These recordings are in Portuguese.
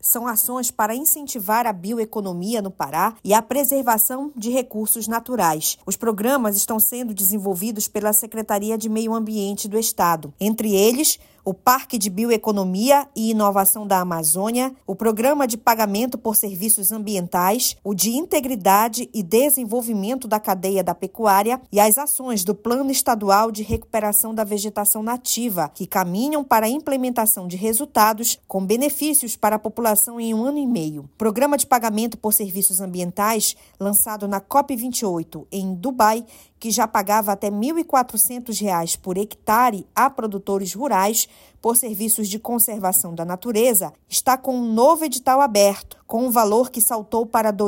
são ações para incentivar a bioeconomia no Pará e a preservação de recursos naturais. Os programas estão sendo desenvolvidos pela Secretaria de Meio Ambiente do Estado. Entre eles, o Parque de Bioeconomia e Inovação da Amazônia, o Programa de Pagamento por Serviços Ambientais, o de Integridade e Desenvolvimento da Cadeia da Pecuária e as ações do Plano Estadual de Recuperação da Vegetação Nativa, que caminham para a implementação de resultados com benefícios para a população em 1 ano e meio. O Programa de Pagamento por Serviços Ambientais, lançado na COP28 em Dubai, que já pagava até R$ 1.400 por hectare a produtores rurais por serviços de conservação da natureza, está com um novo edital aberto, com um valor que saltou para R$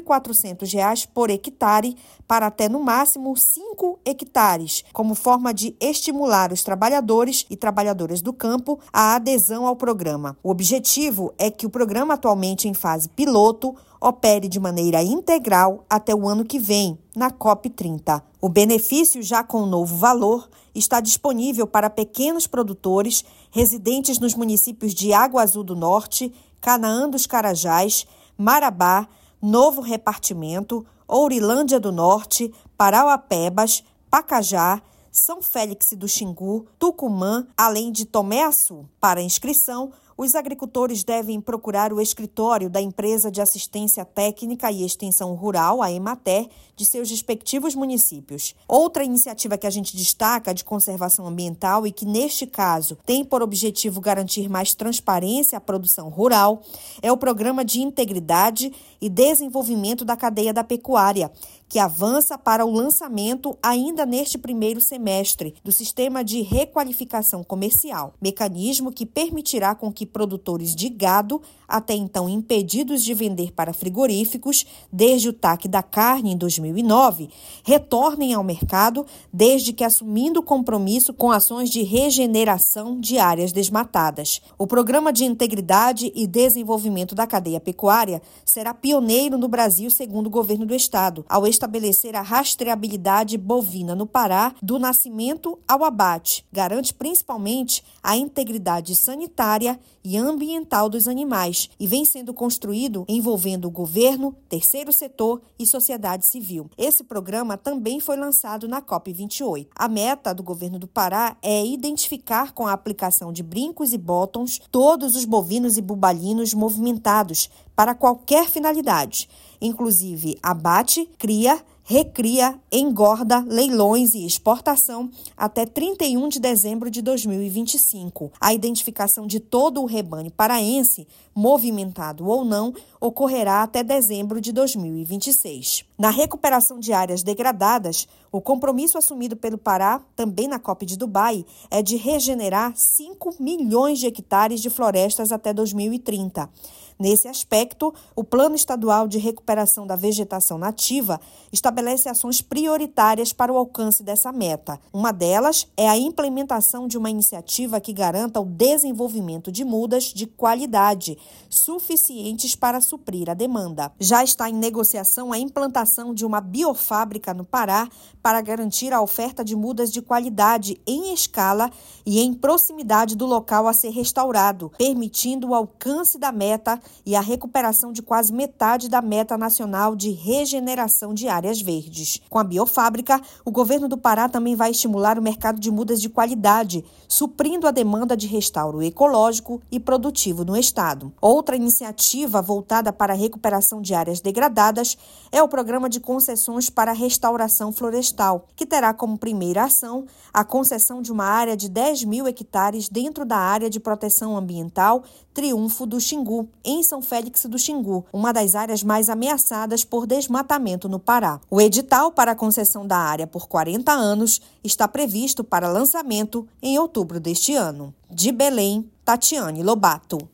2.400 por hectare para até, no máximo, 5 hectares, como forma de estimular os trabalhadores e trabalhadoras do campo à adesão ao programa. O objetivo é que o programa, atualmente em fase piloto, opere de maneira integral até o ano que vem, na COP30. O benefício, já com o novo valor, está disponível para pequenos produtores residentes nos municípios de Água Azul do Norte, Canaã dos Carajás, Marabá, Novo Repartimento, Ourilândia do Norte, Parauapebas, Pacajá, São Félix do Xingu, Tucumã, além de Tomé-Açu. Para inscrição, os agricultores devem procurar o escritório da Empresa de Assistência Técnica e Extensão Rural, a Emater, de seus respectivos municípios. Outra iniciativa que a gente destaca de conservação ambiental e que, neste caso, tem por objetivo garantir mais transparência à produção rural é o Programa de Integridade e Desenvolvimento da Cadeia da Pecuária, que avança para o lançamento, ainda neste primeiro semestre, do Sistema de Requalificação Comercial, mecanismo que permitirá com que produtores de gado, até então impedidos de vender para frigoríficos, desde o TAC da carne em 2009, retornem ao mercado, desde que assumindo compromisso com ações de regeneração de áreas desmatadas. O Programa de Integridade e Desenvolvimento da Cadeia Pecuária será pioneiro no Brasil, segundo o governo do estado, ao estabelecer a rastreabilidade bovina no Pará, do nascimento ao abate. Garante principalmente a integridade sanitária e ambiental dos animais e vem sendo construído envolvendo o governo, terceiro setor e sociedade civil. Esse programa também foi lançado na COP28. A meta do governo do Pará é identificar com a aplicação de brincos e botões todos os bovinos e bubalinos movimentados para qualquer finalidade, inclusive abate, cria, recria, engorda, leilões e exportação até 31 de dezembro de 2025. A identificação de todo o rebanho paraense, movimentado ou não, ocorrerá até dezembro de 2026. Na recuperação de áreas degradadas, o compromisso assumido pelo Pará, também na COP de Dubai, é de regenerar 5 milhões de hectares de florestas até 2030. Nesse aspecto, o Plano Estadual de Recuperação da Vegetação Nativa estabelece ações prioritárias para o alcance dessa meta. Uma delas é a implementação de uma iniciativa que garanta o desenvolvimento de mudas de qualidade, suficientes para suprir a demanda. Já está em negociação a implantação de uma biofábrica no Pará para garantir a oferta de mudas de qualidade em escala e em proximidade do local a ser restaurado, permitindo o alcance da meta e a recuperação de quase metade da meta nacional de regeneração de áreas verdes. Com a biofábrica, o governo do Pará também vai estimular o mercado de mudas de qualidade, suprindo a demanda de restauro ecológico e produtivo no estado. Outra iniciativa voltada para a recuperação de áreas degradadas é o Programa de Concessões para a Restauração Florestal, que terá como primeira ação a concessão de uma área de 10 mil hectares dentro da área de proteção ambiental Triunfo do Xingu, em São Félix do Xingu, uma das áreas mais ameaçadas por desmatamento no Pará. O edital para a concessão da área por 40 anos está previsto para lançamento em outubro deste ano. De Belém, Tatiane Lobato.